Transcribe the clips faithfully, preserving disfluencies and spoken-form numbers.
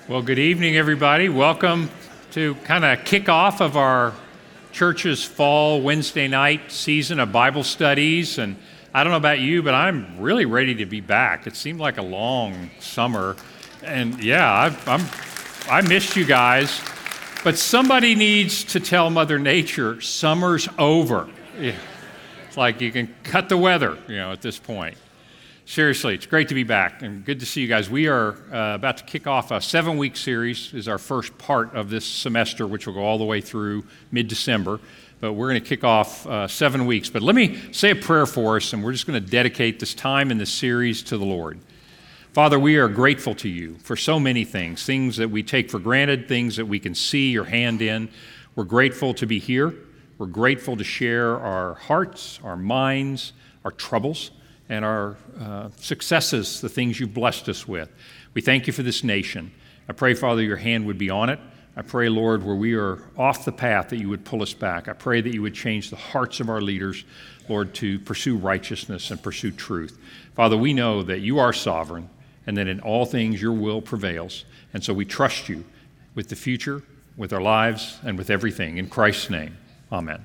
Well, good evening, everybody. Welcome to kind of kick off of our church's fall Wednesday night season of Bible studies. And I don't know about you, but I'm really ready to be back. It seemed like a long summer. And yeah, I've, I'm, I missed you guys. But somebody needs to tell Mother Nature, summer's over. Yeah. It's like you can cut the weather, you know, at this point. Seriously, it's great to be back and good to see you guys. We are uh, about to kick off a seven-week series. Is our first part of this semester, which will go all the way through mid-December. But we're going to kick off uh, seven weeks. But let me say a prayer for us, and we're just going to dedicate this time in this series to the Lord. Father, we are grateful to you for so many things, things that we take for granted, things that we can see your hand in. We're grateful to be here. We're grateful to share our hearts, our minds, our troubles, and our uh, successes, the things you've blessed us with. We thank you for this nation. I pray, Father, your hand would be on it. I pray, Lord, where we are off the path, that you would pull us back. I pray that you would change the hearts of our leaders, Lord, to pursue righteousness and pursue truth. Father, we know that you are sovereign and that in all things your will prevails. And so we trust you with the future, with our lives, and with everything. In Christ's name, amen.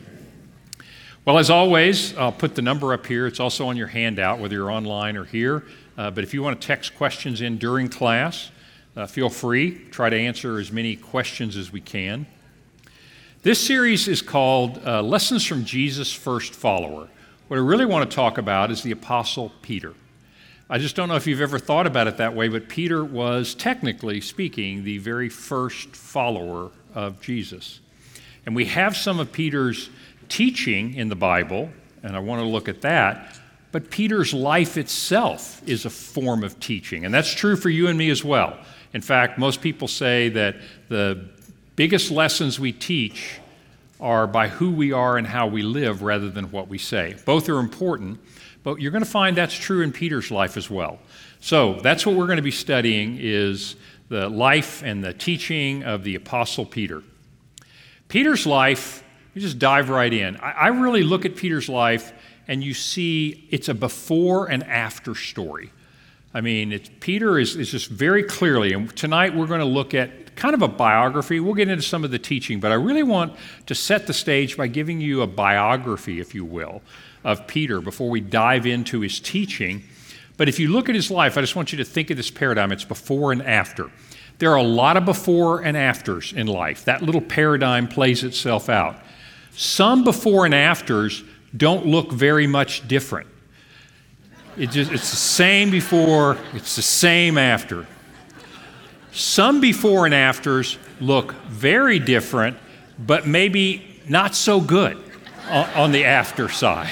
Well, as always, I'll put the number up here. It's also on your handout, whether you're online or here. Uh, but if you want to text questions in during class, uh, feel free. Try to answer as many questions as we can. This series is called uh, Lessons from Jesus' First Follower. What I really want to talk about is the Apostle Peter. I just don't know if you've ever thought about it that way, but Peter was, technically speaking, the very first follower of Jesus. And we have some of Peter's teaching in the Bible, and I want to look at that, but Peter's life itself is a form of teaching, and that's true for you and me as well. In fact, most people say that the biggest lessons we teach are by who we are and how we live rather than what we say. Both are important, but you're going to find that's true in Peter's life as well. So that's what we're going to be studying, is the life and the teaching of the Apostle Peter. Peter's life, you just dive right in. I, I really look at Peter's life and you see it's a before and after story. I mean, it's, Peter is, is just very clearly, and tonight we're going to look at kind of a biography. We'll get into some of the teaching, but I really want to set the stage by giving you a biography, if you will, of Peter before we dive into his teaching. But if you look at his life, I just want you to think of this paradigm. It's before and after. There are a lot of before and afters in life. That little paradigm plays itself out. Some before and afters don't look very much different. It just, it's the same before, it's the same after. Some before and afters look very different, but maybe not so good on, on the after side.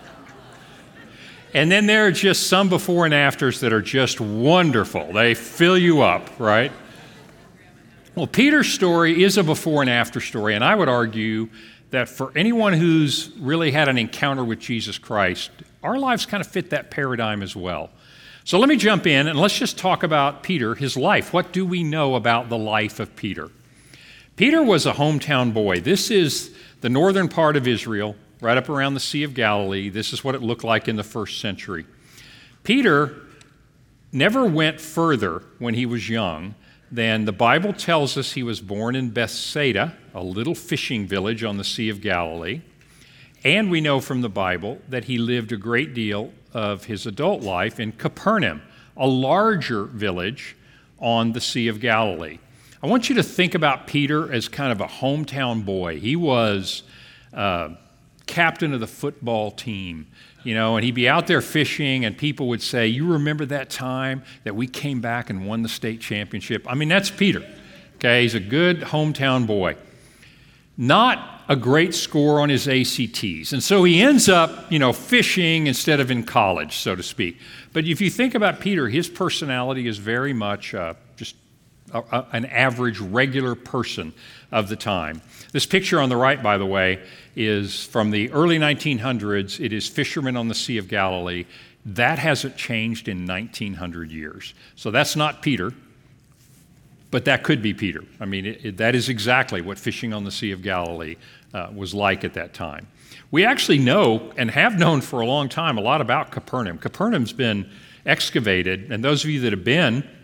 And then there are just some before and afters that are just wonderful. They fill you up, right? Well, Peter's story is a before and after story, and I would argue that for anyone who's really had an encounter with Jesus Christ, our lives kind of fit that paradigm as well. So let me jump in and let's just talk about Peter, his life. What do we know about the life of Peter? Peter was a hometown boy. This is the northern part of Israel, right up around the Sea of Galilee. This is what it looked like in the first century. Peter never went further when he was young than the Bible tells us he was born in Bethsaida, a little fishing village on the Sea of Galilee. And we know from the Bible that he lived a great deal of his adult life in Capernaum, a larger village on the Sea of Galilee. I want you to think about Peter as kind of a hometown boy. He was uh, captain of the football team, you know, and he'd be out there fishing and people would say, "You remember that time that we came back and won the state championship?" I mean, that's Peter, okay? He's a good hometown boy. Not a great score on his A C Ts. And so he ends up, you know, fishing instead of in college, so to speak. But if you think about Peter, his personality is very much uh, just a, a, an average, regular person of the time. This picture on the right, by the way, is from the early nineteen hundreds. It is fishermen on the Sea of Galilee. That hasn't changed in nineteen hundred years. So that's not Peter, but that could be Peter. I mean, it, it, that is exactly what fishing on the Sea of Galilee uh, was like at that time. We actually know, and have known for a long time, a lot about Capernaum. Capernaum's been excavated, and those of you that have been,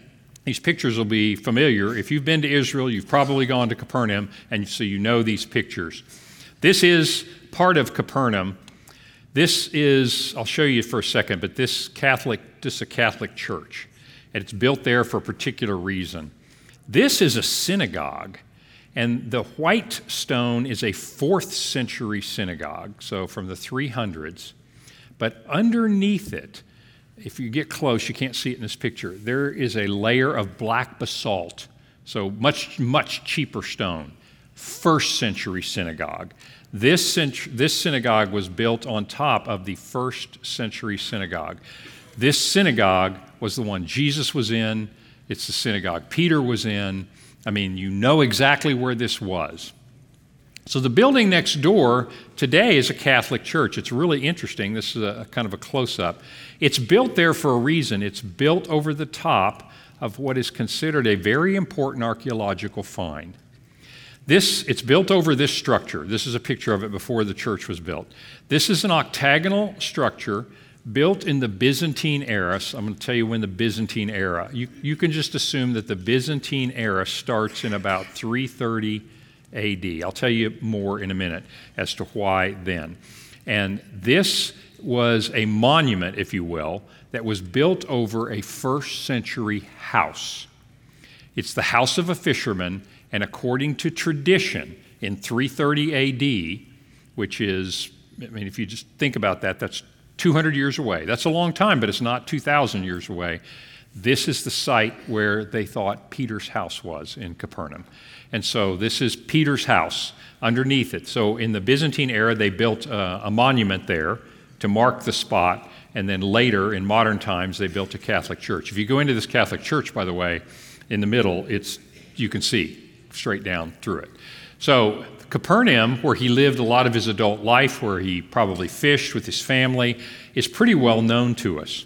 These pictures will be familiar. If you've been to Israel, you've probably gone to Capernaum, and so you know these pictures. This is part of Capernaum. This is, I'll show you for a second, but this Catholic, this is a Catholic church, and it's built there for a particular reason. This is a synagogue, and the white stone is a fourth century synagogue, so from the three hundreds. But underneath it, if you get close, you can't see it in this picture, there is a layer of black basalt, so much, much cheaper stone. First century synagogue. This, cent- this synagogue was built on top of the first century synagogue. This synagogue was the one Jesus was in. It's the synagogue Peter was in. I mean, you know exactly where this was. So the building next door today is a Catholic church. It's really interesting. This is a, a kind of a close-up. It's built there for a reason. It's built over the top of what is considered a very important archaeological find. This, it's built over this structure. This is a picture of it before the church was built. This is an octagonal structure built in the Byzantine era. So I'm going to tell you when the Byzantine era. You, you can just assume that the Byzantine era starts in about three thirty A D. I'll tell you more in a minute as to why then. And this was a monument, if you will, that was built over a first century house. It's the house of a fisherman, and according to tradition, in three thirty A D, which is, I mean, if you just think about that, that's two hundred years away. That's a long time, but it's not two thousand years away. This is the site where they thought Peter's house was in Capernaum. And so this is Peter's house underneath it. So in the Byzantine era, they built a, a monument there to mark the spot. And then later, in modern times, they built a Catholic church. If you go into this Catholic church, by the way, in the middle, it's you can see straight down through it. So Capernaum, where he lived a lot of his adult life, where he probably fished with his family, is pretty well known to us.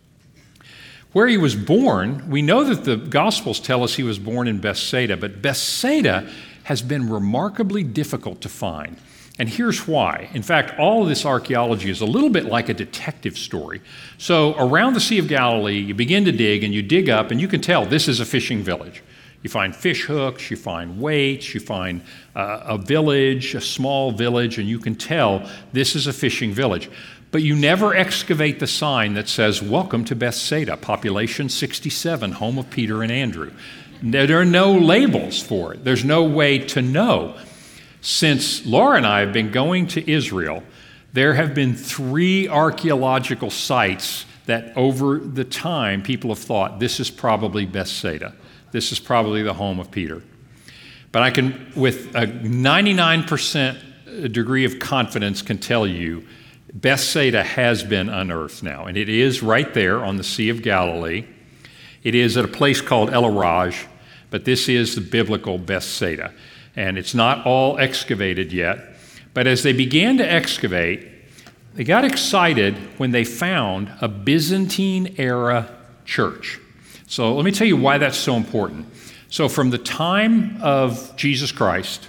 Where he was born, we know that the Gospels tell us he was born in Bethsaida, but Bethsaida has been remarkably difficult to find. And here's why. In fact, all of this archaeology is a little bit like a detective story. So around the Sea of Galilee, you begin to dig, and you dig up, and you can tell this is a fishing village. You find fish hooks, you find weights, you find uh, a village, a small village, and you can tell this is a fishing village. But you never excavate the sign that says, "Welcome to Bethsaida, population sixty-seven, home of Peter and Andrew." There are no labels for it. There's no way to know. Since Laura and I have been going to Israel, there have been three archaeological sites that over the time people have thought this is probably Bethsaida. This is probably the home of Peter. But I can, with a ninety-nine percent degree of confidence, can tell you Bethsaida has been unearthed now, and it is right there on the Sea of Galilee. It is at a place called El Araj, but this is the biblical Bethsaida, and it's not all excavated yet. But as they began to excavate, they got excited when they found a Byzantine-era church. So let me tell you why that's so important. So from the time of Jesus Christ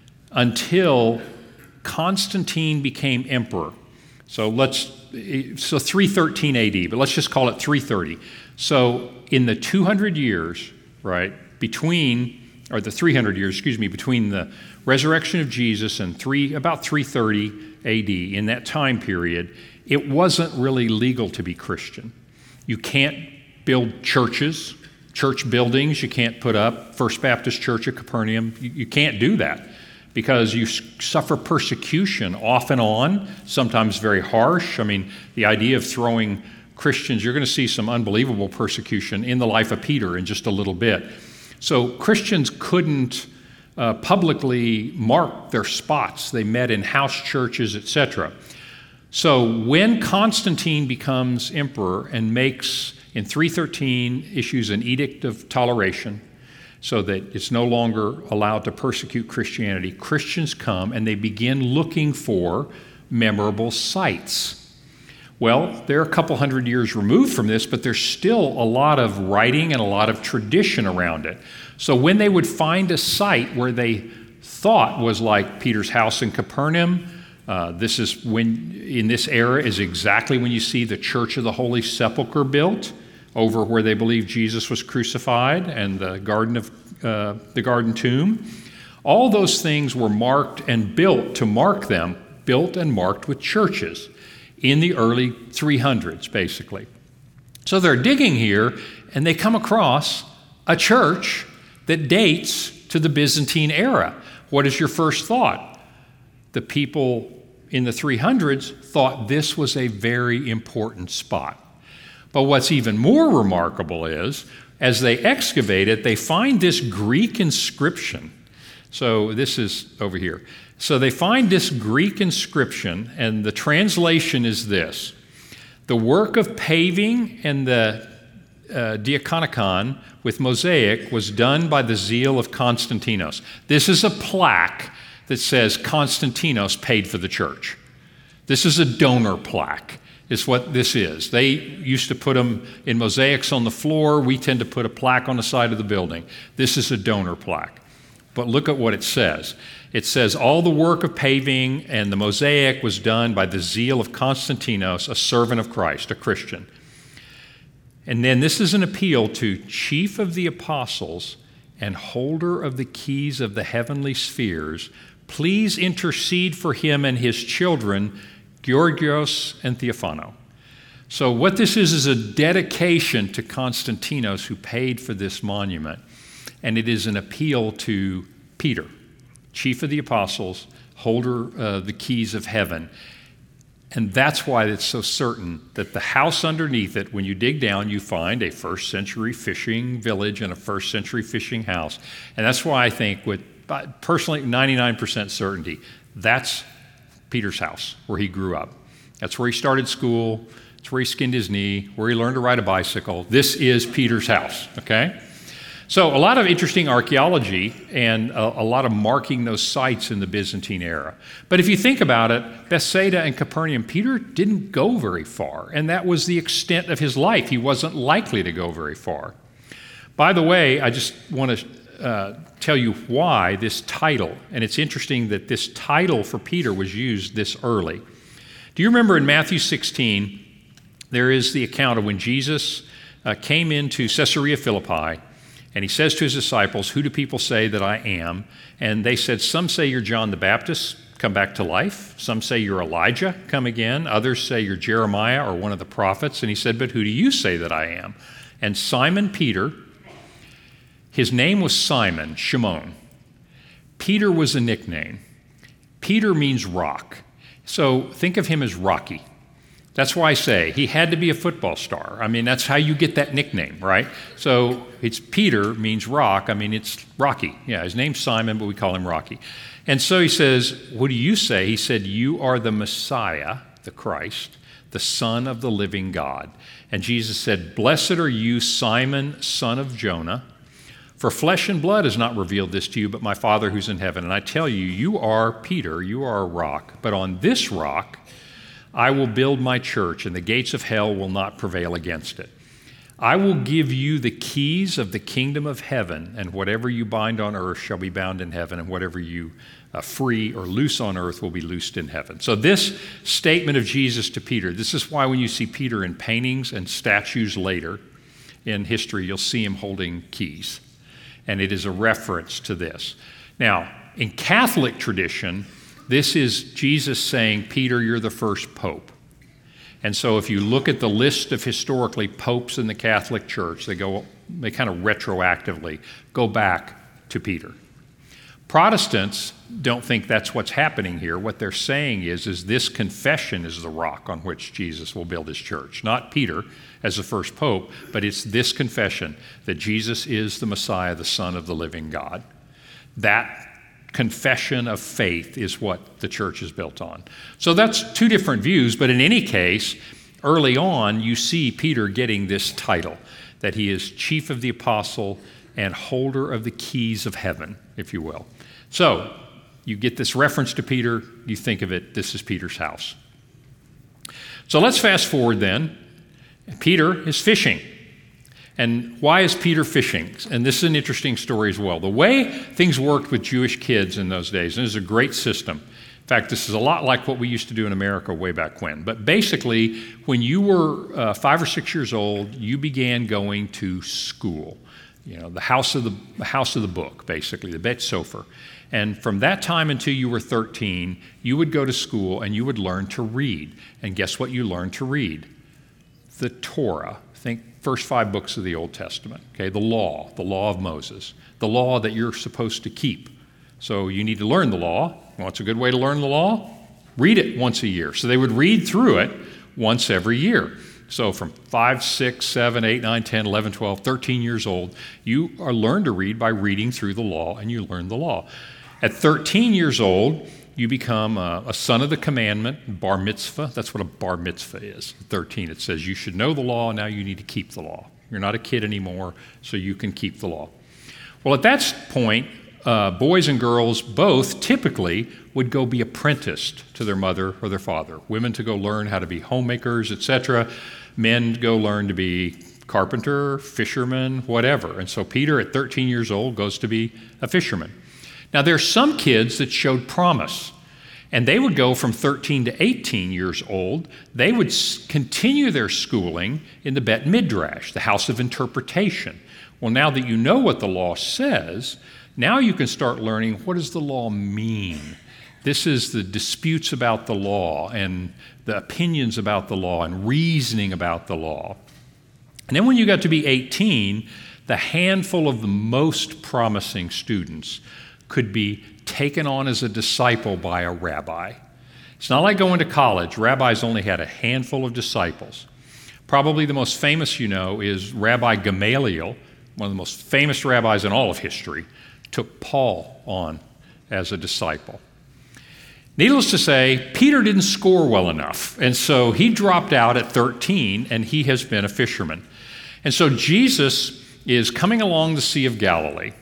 until Constantine became emperor, so let's so three thirteen A D, but let's just call it three thirty. So in the two hundred years, right, between, or the three hundred years, excuse me, between the resurrection of Jesus and three about three thirty A D, in that time period, it wasn't really legal to be Christian. You can't build churches, church buildings. You can't put up First Baptist Church of Capernaum. You, you can't do that because you suffer persecution off and on, sometimes very harsh. I mean, the idea of throwing Christians, you're going to see some unbelievable persecution in the life of Peter in just a little bit. So Christians couldn't uh, publicly mark their spots. They met in house churches, et cetera. So when Constantine becomes emperor and makes, in three thirteen, issues an edict of toleration so that it's no longer allowed to persecute Christianity, Christians come and they begin looking for memorable sites. Well, they're a couple hundred years removed from this, but there's still a lot of writing and a lot of tradition around it. So when they would find a site where they thought was like Peter's house in Capernaum, uh, this is when, in this era, is exactly when you see the Church of the Holy Sepulchre built. over where they believe Jesus was crucified and the garden of uh, the garden tomb. All those things were marked and built to mark them, built and marked with churches in the early three hundreds, basically. So they're digging here, and they come across a church that dates to the Byzantine era. What is your first thought? The people in the three hundreds thought this was a very important spot. But what's even more remarkable is, as they excavate it, they find this Greek inscription. So this is over here. So they find this Greek inscription, and the translation is this: the work of paving and the uh, diaconicon with mosaic was done by the zeal of Constantinos. This is a plaque that says Constantinos paid for the church. This is a donor plaque, is what this is. They used to put them in mosaics on the floor. We tend to put a plaque on the side of the building. This is a donor plaque. But look at what it says. It says, all the work of paving and the mosaic was done by the zeal of Constantinos, a servant of Christ, a Christian. And then this is an appeal to chief of the apostles and holder of the keys of the heavenly spheres. Please intercede for him and his children, Georgios and Theophano. So what this is is a dedication to Constantinos, who paid for this monument. And it is an appeal to Peter, chief of the apostles, holder of uh, the keys of heaven. And that's why it's so certain that the house underneath it, when you dig down, you find a first century fishing village and a first century fishing house. And that's why I think, with personally ninety-nine percent certainty, that's Peter's house, where he grew up. That's where he started school. It's where he skinned his knee, where he learned to ride a bicycle. This is Peter's house, okay? So a lot of interesting archaeology and a, a lot of marking those sites in the Byzantine era. But if you think about it, Bethsaida and Capernaum, Peter didn't go very far, and that was the extent of his life. He wasn't likely to go very far. By the way, I just want to uh, tell you why this title, and it's interesting that this title for Peter was used this early. Do you remember in Matthew sixteen, there is the account of when Jesus uh, came into Caesarea Philippi, and he says to his disciples, who do people say that I am? And they said, some say you're John the Baptist, come back to life. Some say you're Elijah, come again. Others say you're Jeremiah or one of the prophets. And he said, but who do you say that I am? And Simon Peter, his name was Simon, Shimon. Peter was a nickname. Peter means rock. So think of him as Rocky. That's why I say he had to be a football star. I mean, that's how you get that nickname, right? So it's Peter means rock. I mean, it's Rocky. Yeah, his name's Simon, but we call him Rocky. And so he says, what do you say? He said, you are the Messiah, the Christ, the Son of the living God. And Jesus said, blessed are you, Simon, son of Jonah, for flesh and blood has not revealed this to you, but my Father who's in heaven. And I tell you, you are Peter, you are a rock, but on this rock I will build my church, and the gates of hell will not prevail against it. I will give you the keys of the kingdom of heaven, and whatever you bind on earth shall be bound in heaven, and whatever you uh, free or loose on earth will be loosed in heaven. So this statement of Jesus to Peter, this is why when you see Peter in paintings and statues later in history, you'll see him holding keys. And it is a reference to this. Now, in Catholic tradition, this is Jesus saying, Peter, you're the first pope. And so if you look at the list of historically popes in the Catholic Church, they go, they kind of retroactively go back to Peter. Protestants don't think that's what's happening here. What they're saying is, is this confession is the rock on which Jesus will build his church. Not Peter as the first pope, but it's this confession that Jesus is the Messiah, the Son of the living God. That confession of faith is what the church is built on. So that's two different views, but in any case, early on, you see Peter getting this title, that he is chief of the apostle and holder of the keys of heaven, if you will. So you get this reference to Peter, you think of it, this is Peter's house. So let's fast forward then. Peter is fishing. And why is Peter fishing? And this is an interesting story as well. The way things worked with Jewish kids in those days, and it was a great system. In fact, this is a lot like what we used to do in America way back when. But basically, when you were uh, five or six years old, you began going to school. You know, the house of the, the house of the book, basically, the Bet Sofer. And from that time until you were thirteen, you would go to school and you would learn to read. And guess what you learned to read? The Torah. Think first five books of the Old Testament. Okay, the law, the law of Moses, the law that you're supposed to keep. So you need to learn the law. What's a good way to learn the law? Read it once a year. So they would read through it once every year. So from five, six, seven, eight, nine, ten, eleven, twelve, thirteen years old, you are learned to read by reading through the law, and you learn the law. At thirteen years old, you become a, a son of the commandment, bar mitzvah. That's what a bar mitzvah is. At thirteen, it says you should know the law, and now you need to keep the law. You're not a kid anymore, so you can keep the law. Well, at that point, uh, boys and girls both typically would go be apprenticed to their mother or their father. Women to go learn how to be homemakers, et cetera. Men go learn to be carpenter, fisherman, whatever. And so Peter, at thirteen years old, goes to be a fisherman. Now, there are some kids that showed promise, and they would go from thirteen to eighteen years old. They would continue their schooling in the Bet Midrash, the house of interpretation. Well, now that you know what the law says, now you can start learning, what does the law mean? This is the disputes about the law and the opinions about the law and reasoning about the law. And then when you got to be eighteen, the handful of the most promising students could be taken on as a disciple by a rabbi. It's not like going to college. Rabbis only had a handful of disciples. Probably the most famous you know is Rabbi Gamaliel, one of the most famous rabbis in all of history, took Paul on as a disciple. Needless to say, Peter didn't score well enough, and so he dropped out at thirteen, and he has been a fisherman. And so Jesus is coming along the Sea of Galilee.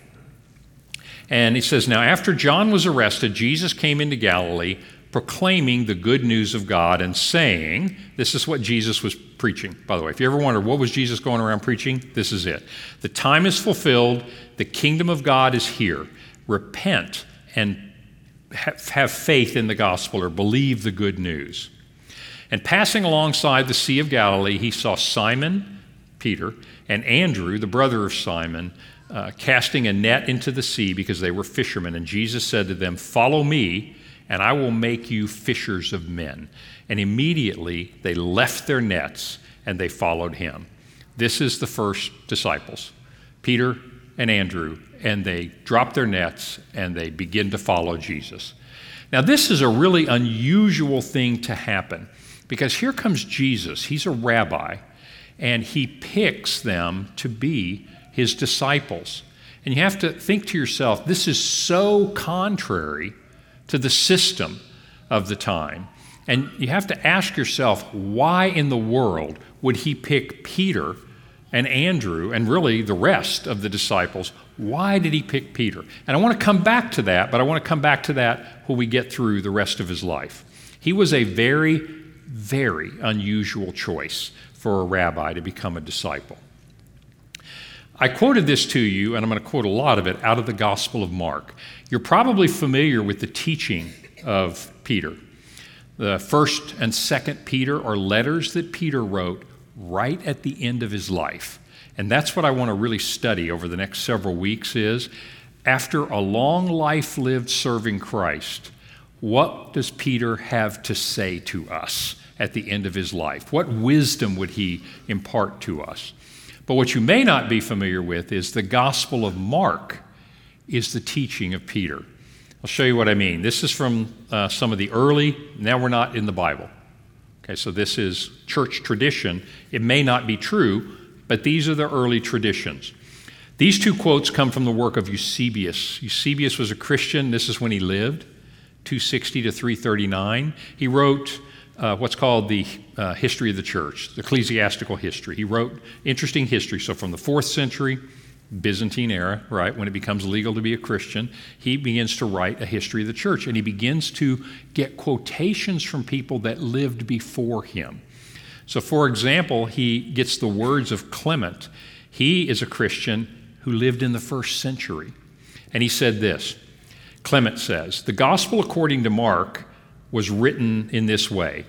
And he says, now after John was arrested, Jesus came into Galilee proclaiming the good news of God and saying, this is what Jesus was preaching, by the way. If you ever wondered what was Jesus going around preaching, this is it. The time is fulfilled. The kingdom of God is here. Repent and have faith in the gospel, or believe the good news. And passing alongside the Sea of Galilee, he saw Simon, Peter, and Andrew, the brother of Simon, Uh, casting a net into the sea because they were fishermen. And Jesus said to them, follow me, and I will make you fishers of men. And immediately they left their nets and they followed him. This is the first disciples, Peter and Andrew, and they drop their nets and they begin to follow Jesus. Now, this is a really unusual thing to happen, because here comes Jesus. He's a rabbi, and he picks them to be his disciples. And you have to think to yourself, this is so contrary to the system of the time. And you have to ask yourself, why in the world would he pick Peter and Andrew and really the rest of the disciples? Why did he pick Peter? And I want to come back to that, but I want to come back to that when we get through the rest of his life. He was a very, very unusual choice for a rabbi to become a disciple. I quoted this to you, and I'm going to quote a lot of it out of the Gospel of Mark. You're probably familiar with the teaching of Peter. The first and second Peter are letters that Peter wrote right at the end of his life. And that's what I want to really study over the next several weeks is, after a long life lived serving Christ, what does Peter have to say to us at the end of his life? What wisdom would he impart to us? But what you may not be familiar with is the Gospel of Mark is the teaching of Peter. I'll show you what I mean. This is from uh, some of the early, now we're not in the Bible. Okay, so this is church tradition. It may not be true, but these are the early traditions. These two quotes come from the work of Eusebius. Eusebius was a Christian. This is when he lived, two sixty to three thirty-nine. He wrote Uh, what's called the uh, history of the church, the ecclesiastical history. He wrote interesting history. So from the fourth century, Byzantine era, right, when it becomes legal to be a Christian, he begins to write a history of the church, and he begins to get quotations from people that lived before him. So for example, he gets the words of Clement. He is a Christian who lived in the first century. And he said this, Clement says, "The gospel according to Mark was written in this way.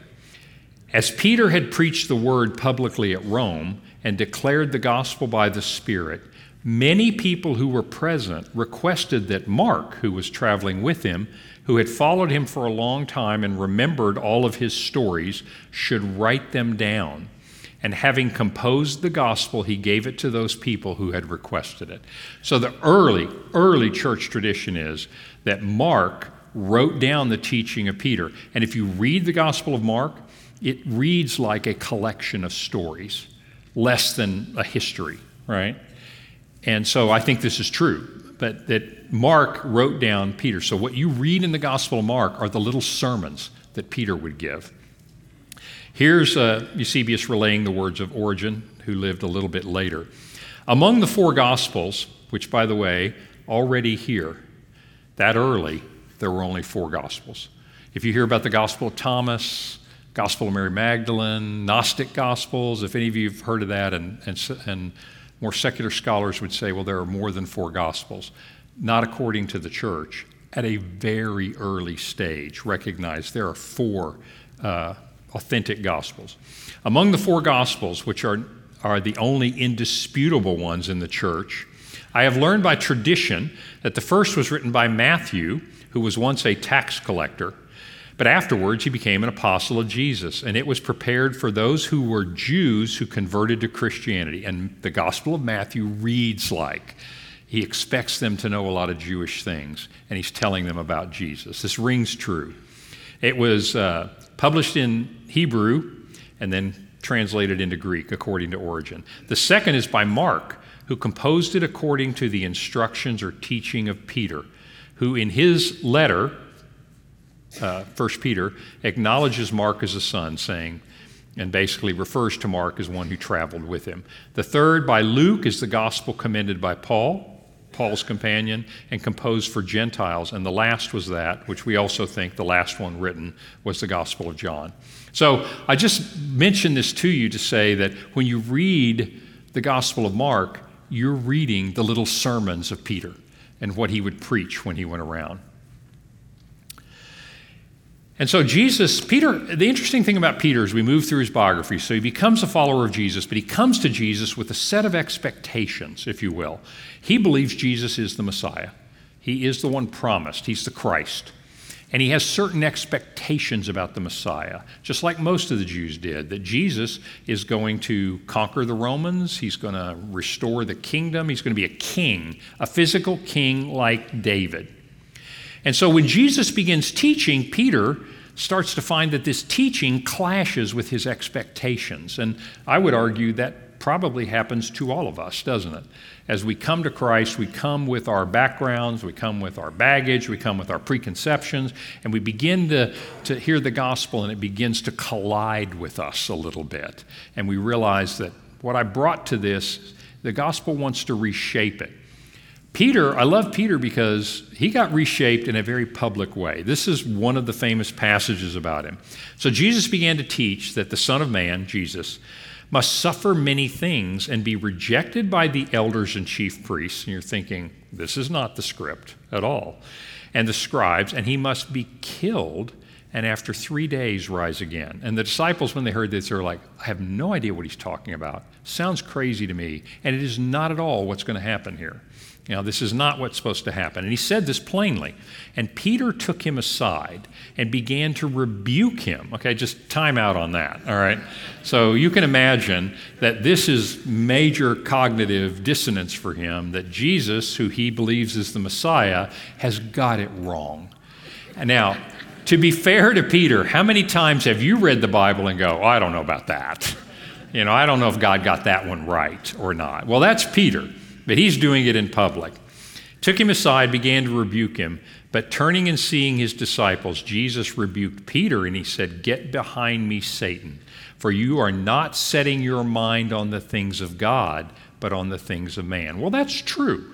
As Peter had preached the word publicly at Rome and declared the gospel by the Spirit, many people who were present requested that Mark, who was traveling with him, who had followed him for a long time and remembered all of his stories, should write them down. And having composed the gospel, he gave it to those people who had requested it. So the early, early church tradition is that Mark wrote down the teaching of Peter. And if you read the Gospel of Mark, it reads like a collection of stories, less than a history, right? And so I think this is true, but that Mark wrote down Peter. So what you read in the Gospel of Mark are the little sermons that Peter would give. Here's uh, Eusebius relaying the words of Origen, who lived a little bit later. Among the four Gospels, which, by the way, already here, that early, there were only four Gospels. If you hear about the Gospel of Thomas, Gospel of Mary Magdalene, Gnostic Gospels, if any of you have heard of that, and, and, and more secular scholars would say, well, there are more than four Gospels. Not according to the church. At a very early stage, recognize there are four uh, authentic Gospels. Among the four Gospels, which are, are the only indisputable ones in the church, I have learned by tradition that the first was written by Matthew, who was once a tax collector, but afterwards he became an apostle of Jesus, and it was prepared for those who were Jews who converted to Christianity. And the Gospel of Matthew reads like he expects them to know a lot of Jewish things, and he's telling them about Jesus. This rings true. It was uh, published in Hebrew and then translated into Greek, according to Origen. The second is by Mark, who composed it according to the instructions or teaching of Peter, who in his letter, uh, First Peter, acknowledges Mark as a son, saying, and basically refers to Mark as one who traveled with him. The third, by Luke, is the gospel commended by Paul, Paul's companion, and composed for Gentiles. And the last was that, which we also think the last one written was the Gospel of John. So I just mentioned this to you to say that when you read the Gospel of Mark, you're reading the little sermons of Peter and what he would preach when he went around. And so Jesus, Peter, the interesting thing about Peter is we move through his biography. So he becomes a follower of Jesus, but he comes to Jesus with a set of expectations, if you will. He believes Jesus is the Messiah. He is the one promised. He's the Christ. And he has certain expectations about the Messiah, just like most of the Jews did, that Jesus is going to conquer the Romans. He's going to restore the kingdom. He's going to be a king, a physical king like David. And so when Jesus begins teaching, Peter starts to find that this teaching clashes with his expectations. And I would argue that probably happens to all of us, doesn't it? As we come to Christ, we come with our backgrounds, we come with our baggage, we come with our preconceptions, and we begin to, to hear the gospel, and it begins to collide with us a little bit. And we realize that what I brought to this, the gospel wants to reshape it. Peter, I love Peter because he got reshaped in a very public way. This is one of the famous passages about him. So Jesus began to teach that the Son of Man, Jesus, must suffer many things and be rejected by the elders and chief priests. And you're thinking, this is not the script at all. And the scribes, and he must be killed and after three days rise again. And the disciples, when they heard this, they were like, I have no idea what he's talking about. Sounds crazy to me. And it is not at all what's going to happen here. You know, this is not what's supposed to happen. And he said this plainly. And Peter took him aside and began to rebuke him. Okay, just time out on that, all right? So you can imagine that this is major cognitive dissonance for him, that Jesus, who he believes is the Messiah, has got it wrong. And now, to be fair to Peter, how many times have you read the Bible and go, oh, I don't know about that. You know, I don't know if God got that one right or not. Well, that's Peter. But he's doing it in public. Took him aside, began to rebuke him. But turning and seeing his disciples, Jesus rebuked Peter, and he said, Get behind me, Satan, for you are not setting your mind on the things of God, but on the things of man. Well, that's true.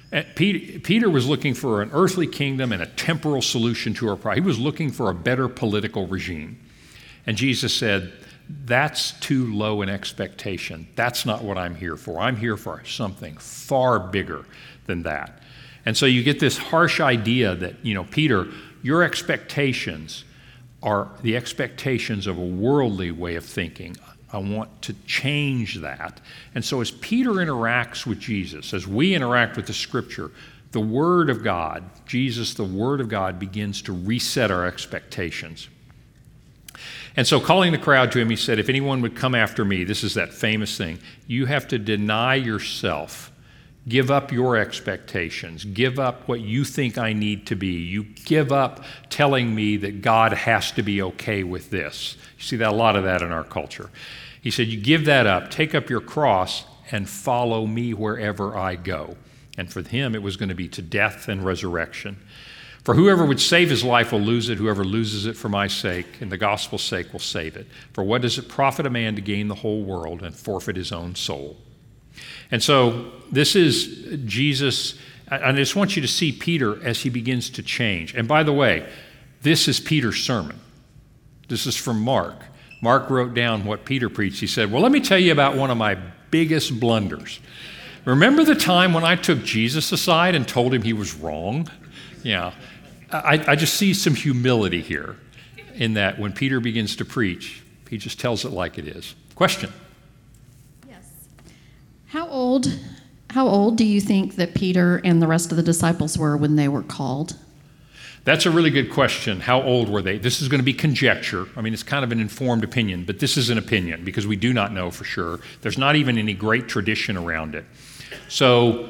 Peter was looking for an earthly kingdom and a temporal solution to our problem. He was looking for a better political regime. And Jesus said, that's too low an expectation. That's not what I'm here for. I'm here for something far bigger than that. And so you get this harsh idea that, you know, Peter, your expectations are the expectations of a worldly way of thinking. I want to change that. And so as Peter interacts with Jesus, as we interact with the Scripture, the Word of God, Jesus, the Word of God, begins to reset our expectations. And so calling the crowd to him, he said, if anyone would come after me, this is that famous thing, you have to deny yourself. Give up your expectations. Give up what you think I need to be. You give up telling me that God has to be okay with this. You see that a lot of that in our culture. He said, you give that up, take up your cross, and follow me wherever I go. And for him, it was going to be to death and resurrection. For whoever would save his life will lose it. Whoever loses it for my sake and the gospel's sake will save it. For what does it profit a man to gain the whole world and forfeit his own soul? And so this is Jesus. I just want you to see Peter as he begins to change. And by the way, this is Peter's sermon. This is from Mark. Mark wrote down what Peter preached. He said, well, let me tell you about one of my biggest blunders. Remember the time when I took Jesus aside and told him he was wrong? Yeah. I, I just see some humility here in that when Peter begins to preach, he just tells it like it is. Question? Yes. How old, how old do you think that Peter and the rest of the disciples were when they were called? That's a really good question. How old were they? This is going to be conjecture. I mean, it's kind of an informed opinion, but this is an opinion because we do not know for sure. There's not even any great tradition around it. So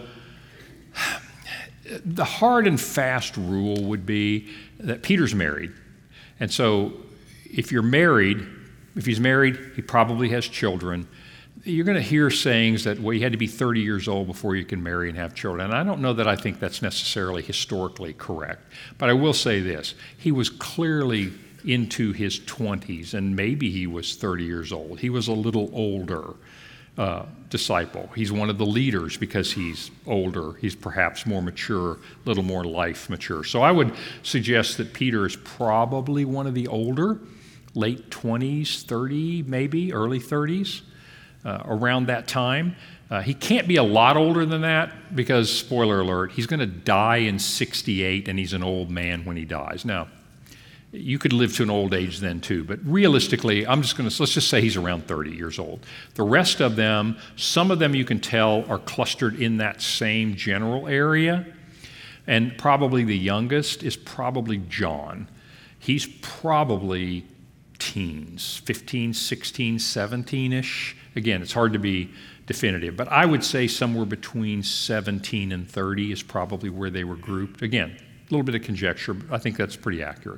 the hard and fast rule would be that Peter's married. And so if you're married, if he's married, he probably has children. You're going to hear sayings that, well, you had to be thirty years old before you can marry and have children. And I don't know that I think that's necessarily historically correct. But I will say this. He was clearly into his twenties, and maybe he was thirty years old. He was a little older uh, disciple. He's one of the leaders because he's older. He's perhaps more mature, a little more life mature. So I would suggest that Peter is probably one of the older, late twenties, thirty, maybe, early thirties. Uh, around that time. Uh, he can't be a lot older than that because, spoiler alert, he's going to die in sixty-eight and he's an old man when he dies. Now, you could live to an old age then too, but realistically, I'm just going to, let's just say he's around thirty years old. The rest of them, some of them you can tell are clustered in that same general area, and probably the youngest is probably John. He's probably teens, fifteen, sixteen, seventeen-ish. Again, it's hard to be definitive, but I would say somewhere between seventeen and thirty is probably where they were grouped. Again, a little bit of conjecture, but I think that's pretty accurate.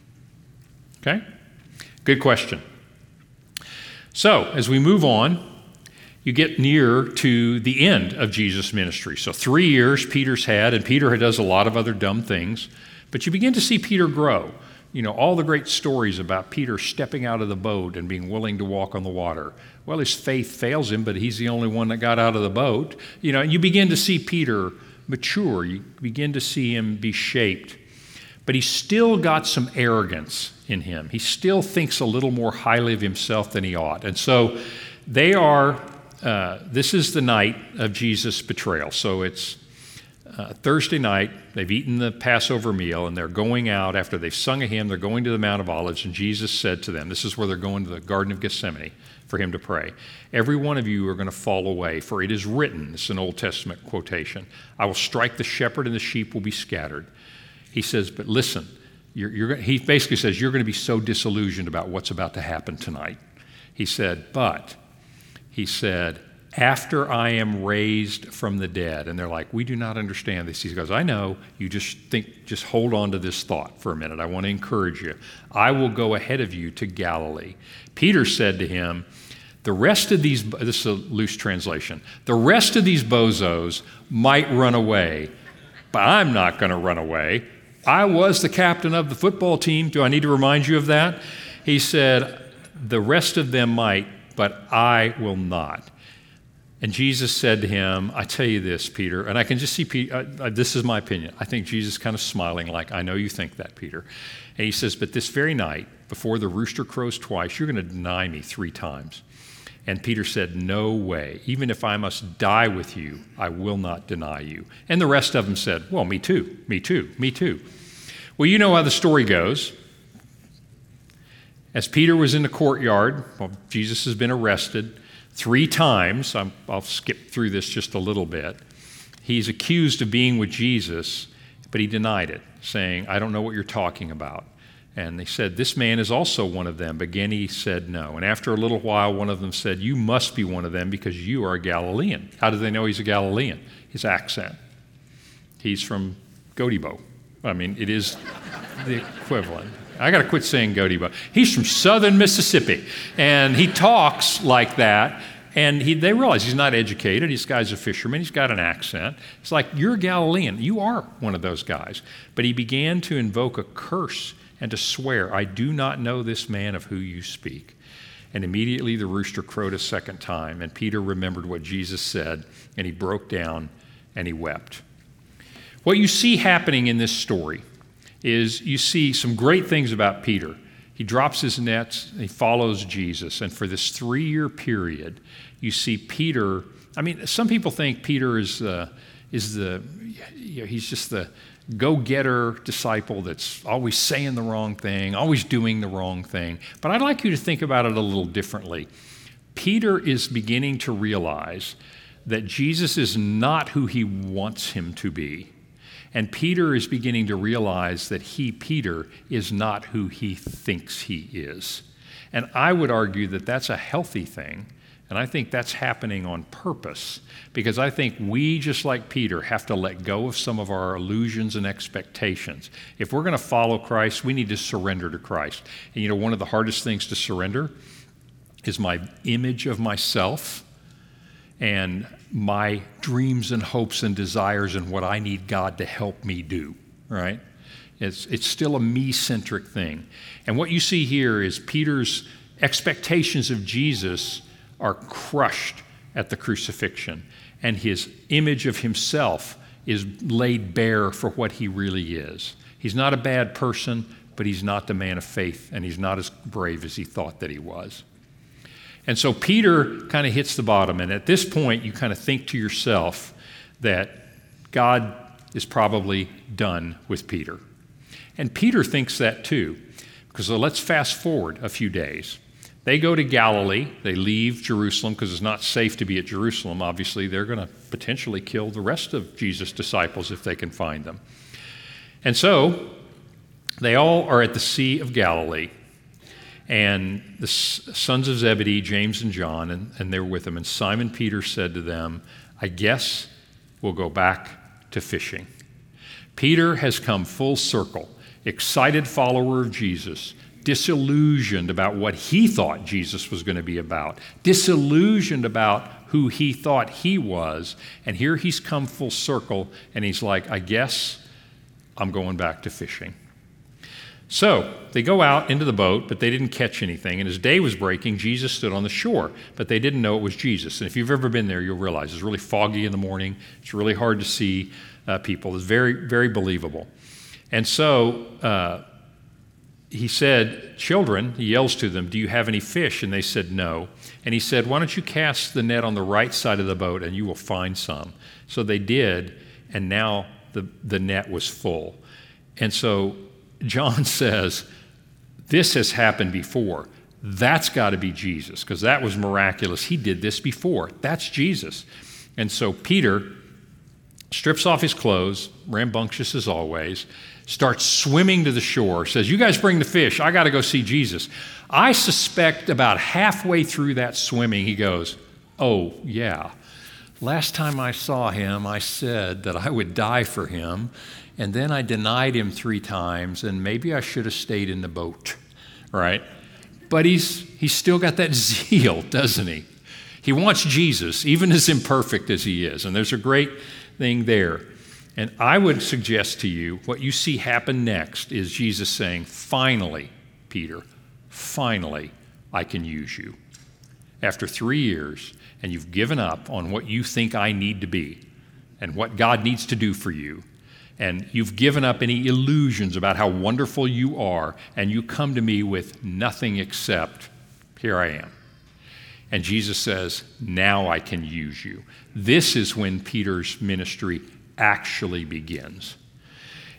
Okay? Good question. So, as we move on, you get near to the end of Jesus' ministry. So three years Peter's had, and Peter does a lot of other dumb things, but you begin to see Peter grow. You know, all the great stories about Peter stepping out of the boat and being willing to walk on the water. Well, his faith fails him, but he's the only one that got out of the boat. You know, you begin to see Peter mature. You begin to see him be shaped. But he's still got some arrogance in him. He still thinks a little more highly of himself than he ought. And so they are, uh, this is the night of Jesus' betrayal. So it's Uh, Thursday night, they've eaten the Passover meal, and they're going out after they've sung a hymn. They're going to the Mount of Olives, and Jesus said to them, this is where they're going to the Garden of Gethsemane for him to pray. Every one of you are going to fall away, for it is written, this is an Old Testament quotation, I will strike the shepherd and the sheep will be scattered. He says, but listen, you're, you're, he basically says, you're going to be so disillusioned about what's about to happen tonight. He said, but, he said, after I am raised from the dead. And they're like, we do not understand this. He goes, I know, you just think, just hold on to this thought for a minute. I want to encourage you. I will go ahead of you to Galilee. Peter said to him, the rest of these, this is a loose translation, the rest of these bozos might run away, but I'm not going to run away. I was the captain of the football team. Do I need to remind you of that? He said, the rest of them might, but I will not. And Jesus said to him, I tell you this, Peter, and I can just see, Peter, uh, this is my opinion. I think Jesus kind of smiling like, I know you think that, Peter. And he says, but this very night, before the rooster crows twice, you're going to deny me three times. And Peter said, no way. Even if I must die with you, I will not deny you. And the rest of them said, well, me too, me too, me too. Well, you know how the story goes. As Peter was in the courtyard, well, Jesus has been arrested three times. I'm, I'll skip through this just a little bit. He's accused of being with Jesus, but he denied it, saying, I don't know what you're talking about. And they said, this man is also one of them. But again, he said no. And after a little while, one of them said, you must be one of them because you are a Galilean. How do they know he's a Galilean? His accent. He's from Godibo. I mean, it is the equivalent. I got to quit saying Godibo. He's from southern Mississippi, and he talks like that, and he, they realize he's not educated. This guy's a fisherman. He's got an accent. It's like, you're a Galilean. You are one of those guys. But he began to invoke a curse and to swear, I do not know this man of who you speak. And immediately the rooster crowed a second time, and Peter remembered what Jesus said, and he broke down and he wept. What you see happening in this story is you see some great things about Peter. He drops his nets, he follows Jesus, and for this three-year period, you see Peter. I mean, some people think Peter is uh, is the you know, he's just the go-getter disciple that's always saying the wrong thing, always doing the wrong thing. But I'd like you to think about it a little differently. Peter is beginning to realize that Jesus is not who he wants him to be. And Peter is beginning to realize that he, Peter, is not who he thinks he is. And I would argue that that's a healthy thing, and I think that's happening on purpose, because I think we, just like Peter, have to let go of some of our illusions and expectations. If we're going to follow Christ, we need to surrender to Christ. And you know, one of the hardest things to surrender is my image of myself and my dreams and hopes and desires and what I need God to help me do, right? It's, it's still a me-centric thing. And what you see here is Peter's expectations of Jesus are crushed at the crucifixion, and his image of himself is laid bare for what he really is. He's not a bad person, but he's not the man of faith, and he's not as brave as he thought that he was. And so Peter kind of hits the bottom, and at this point, you kind of think to yourself that God is probably done with Peter. And Peter thinks that too, because so let's fast forward a few days. They go to Galilee. They leave Jerusalem because it's not safe to be at Jerusalem. Obviously, they're going to potentially kill the rest of Jesus' disciples if they can find them. And so they all are at the Sea of Galilee. And the sons of Zebedee, James and John, and, and they were with them. And Simon Peter said to them, I guess we'll go back to fishing. Peter has come full circle, excited follower of Jesus, disillusioned about what he thought Jesus was going to be about, disillusioned about who he thought he was. And here he's come full circle, and he's like, I guess I'm going back to fishing. So they go out into the boat, but they didn't catch anything. And as day was breaking, Jesus stood on the shore, but they didn't know it was Jesus. And if you've ever been there, you'll realize it's really foggy in the morning. It's really hard to see uh, people. It's very, very believable. And so uh, he said, children, he yells to them, do you have any fish? And they said, no. And he said, why don't you cast the net on the right side of the boat and you will find some. So they did, and now the, the net was full. And so John says, this has happened before. That's got to be Jesus, because that was miraculous. He did this before. That's Jesus. And so Peter strips off his clothes, rambunctious as always, starts swimming to the shore, says, you guys bring the fish. I got to go see Jesus. I suspect about halfway through that swimming, he goes, oh, yeah. Last time I saw him, I said that I would die for him. And then I denied him three times, and maybe I should have stayed in the boat, right? But he's he's still got that zeal, doesn't he? He wants Jesus, even as imperfect as he is, and there's a great thing there. And I would suggest to you, what you see happen next is Jesus saying, finally, Peter, finally, I can use you. After three years, and you've given up on what you think I need to be and what God needs to do for you, and you've given up any illusions about how wonderful you are, and you come to me with nothing except, here I am. And Jesus says, now I can use you. This is when Peter's ministry actually begins.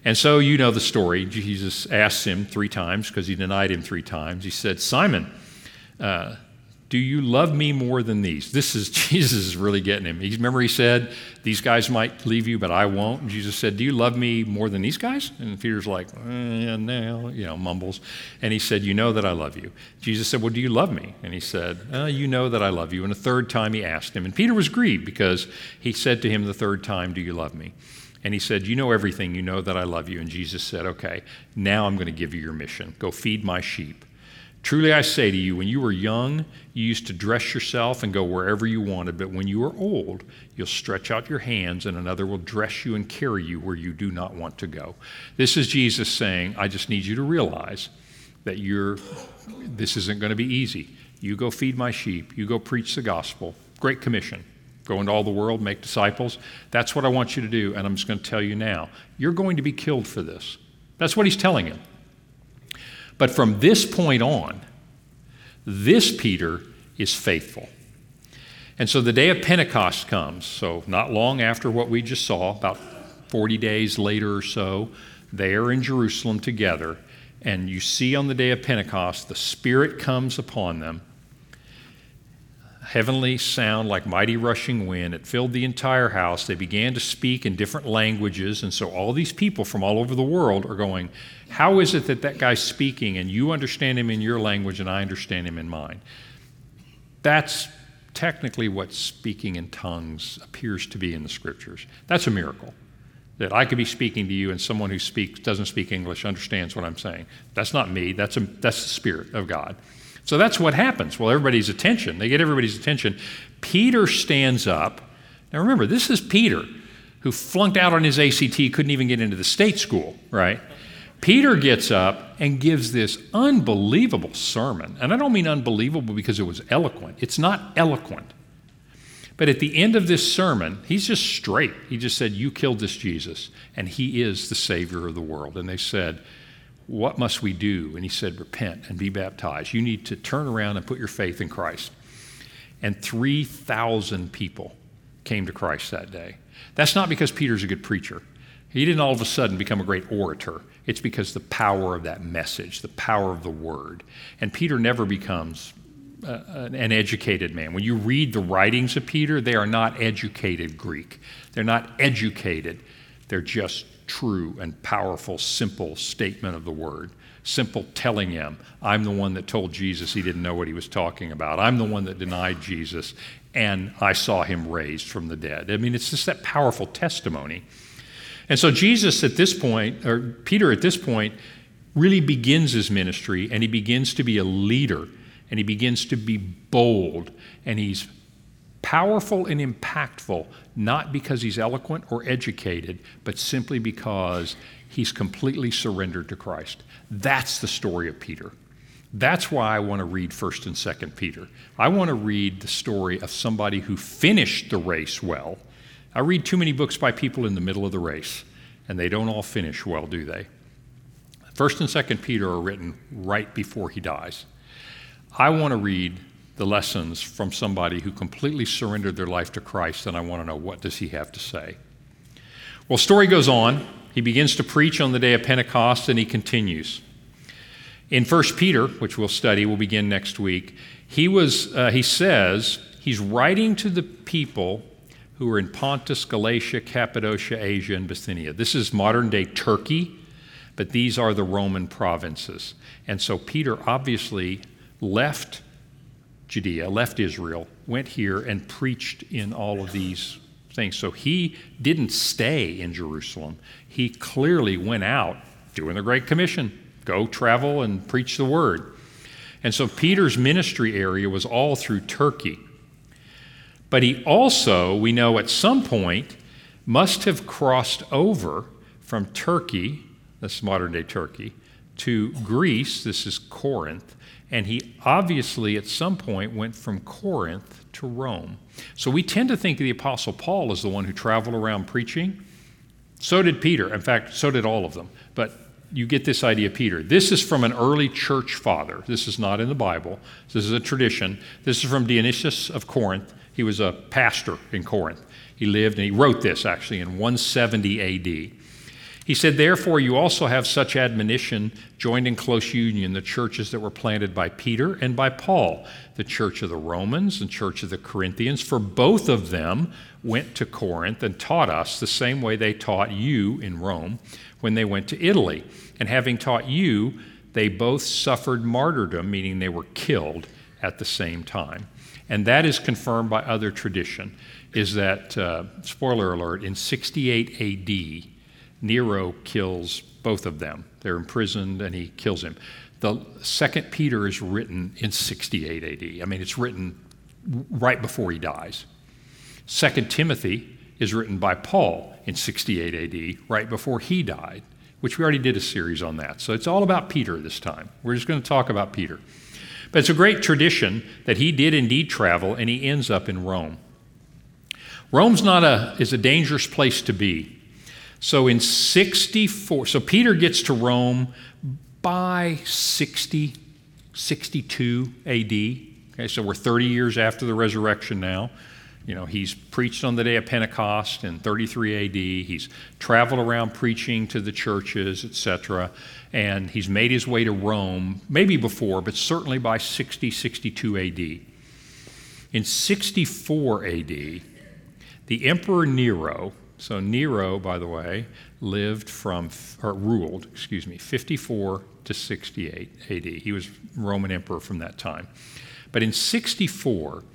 And so you know the story. Jesus asked him three times because he denied him three times. He said, Simon, uh, do you love me more than these? This is, Jesus is really getting him. He, remember he said, these guys might leave you, but I won't. And Jesus said, do you love me more than these guys? And Peter's like, eh, no, you know, mumbles. And he said, you know that I love you. Jesus said, well, do you love me? And he said, uh, you know that I love you. And a third time he asked him. And Peter was grieved because he said to him the third time, do you love me? And he said, you know everything. You know that I love you. And Jesus said, okay, now I'm going to give you your mission. Go feed my sheep. Truly I say to you, when you were young, you used to dress yourself and go wherever you wanted, but when you are old, you'll stretch out your hands and another will dress you and carry you where you do not want to go. This is Jesus saying, I just need you to realize that you're, this isn't going to be easy. You go feed my sheep. You go preach the gospel. Great commission. Go into all the world, make disciples. That's what I want you to do, and I'm just going to tell you now. You're going to be killed for this. That's what he's telling him. But from this point on, this Peter is faithful. And so the day of Pentecost comes, so not long after what we just saw, about forty days later or so, they are in Jerusalem together, and you see on the day of Pentecost, the Spirit comes upon them, heavenly sound like mighty rushing wind. It filled the entire house. They began to speak in different languages, and so all these people from all over the world are going, how is it that that guy's speaking and you understand him in your language and I understand him in mine? That's technically what speaking in tongues appears to be in the Scriptures. That's a miracle, that I could be speaking to you and someone who speaks doesn't speak English understands what I'm saying. That's not me. That's, a, that's the Spirit of God. So that's what happens. Well, everybody's attention. They get everybody's attention. Peter stands up. Now remember, this is Peter, who flunked out on his A C T, couldn't even get into the state school, right? Peter gets up and gives this unbelievable sermon. And I don't mean unbelievable because it was eloquent. It's not eloquent. But at the end of this sermon, he's just straight. He just said, you killed this Jesus, and he is the Savior of the world. And they said, what must we do? And he said, repent and be baptized. You need to turn around and put your faith in Christ. And three thousand people came to Christ that day. That's not because Peter's a good preacher. He didn't all of a sudden become a great orator. It's because the power of that message, the power of the word. And Peter never becomes uh, an educated man. When you read the writings of Peter, they are not educated Greek. They're not educated. They're just true and powerful, simple statement of the word. Simple telling him, I'm the one that told Jesus he didn't know what he was talking about. I'm the one that denied Jesus, and I saw him raised from the dead. I mean, it's just that powerful testimony. And so Jesus at this point, or Peter at this point, really begins his ministry, and he begins to be a leader, and he begins to be bold, and he's powerful and impactful, not because he's eloquent or educated, but simply because he's completely surrendered to Christ. That's the story of Peter. That's why I want to read First and Second Peter. I want to read the story of somebody who finished the race well. I read too many books by people in the middle of the race, and they don't all finish well, do they? First and Second Peter are written right before he dies. I want to read the lessons from somebody who completely surrendered their life to Christ, and I want to know, what does he have to say? Well, story goes on. He begins to preach on the day of Pentecost, and he continues. In First Peter, which we'll study, we'll begin next week, he was, uh, he says, he's writing to the people who are in Pontus, Galatia, Cappadocia, Asia, and Bithynia. This is modern-day Turkey, but these are the Roman provinces. And so Peter obviously left Judea, left Israel, went here and preached in all of these things. So he didn't stay in Jerusalem. He clearly went out doing the Great Commission. Go travel and preach the word. And so Peter's ministry area was all through Turkey. But he also, we know at some point, must have crossed over from Turkey, that's modern-day Turkey, to Greece, this is Corinth, and he obviously at some point went from Corinth to Rome. So we tend to think of the Apostle Paul as the one who traveled around preaching. So did Peter. In fact, so did all of them. But you get this idea of Peter. This is from an early church father. This is not in the Bible. This is a tradition. This is from Dionysius of Corinth. He was a pastor in Corinth. He lived, and he wrote this actually in one seventy A D. He said, therefore, you also have such admonition, joined in close union, the churches that were planted by Peter and by Paul, the church of the Romans and church of the Corinthians, for both of them went to Corinth and taught us the same way they taught you in Rome when they went to Italy. And having taught you, they both suffered martyrdom, meaning they were killed at the same time. And that is confirmed by other tradition, is that, uh, spoiler alert, in sixty-eight A D, Nero kills both of them. They're imprisoned and he kills him. The Second Peter is written in sixty-eight A D. I mean, it's written right before he dies. Second Timothy is written by Paul in sixty-eight A D, right before he died, which we already did a series on that. So it's all about Peter this time. We're just going to talk about Peter. But it's a great tradition that he did indeed travel, and he ends up in Rome. Rome's not a is a dangerous place to be. So in sixty-four, so Peter gets to Rome by sixty, sixty-two A D. Okay, so we're thirty years after the resurrection now. You know, he's preached on the day of Pentecost in thirty-three A D. He's traveled around preaching to the churches, et cetera. And he's made his way to Rome, maybe before, but certainly by sixty, sixty-two A D. In sixty-four A D, the Emperor Nero, so Nero, by the way, lived from, or ruled, excuse me, fifty-four to sixty-eight A D. He was Roman emperor from that time. But in sixty-four,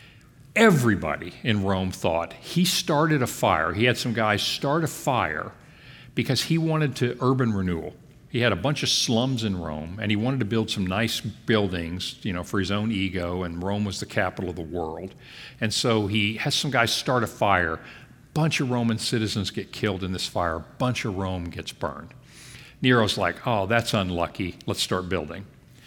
everybody in Rome thought he started a fire. He had some guys start a fire because he wanted to urban renewal. He had a bunch of slums in Rome, and he wanted to build some nice buildings, you know, for his own ego, and Rome was the capital of the world. And so he has some guys start a fire. Bunch of Roman citizens get killed in this fire. Bunch of Rome gets burned. Nero's like, oh, that's unlucky. Let's start building.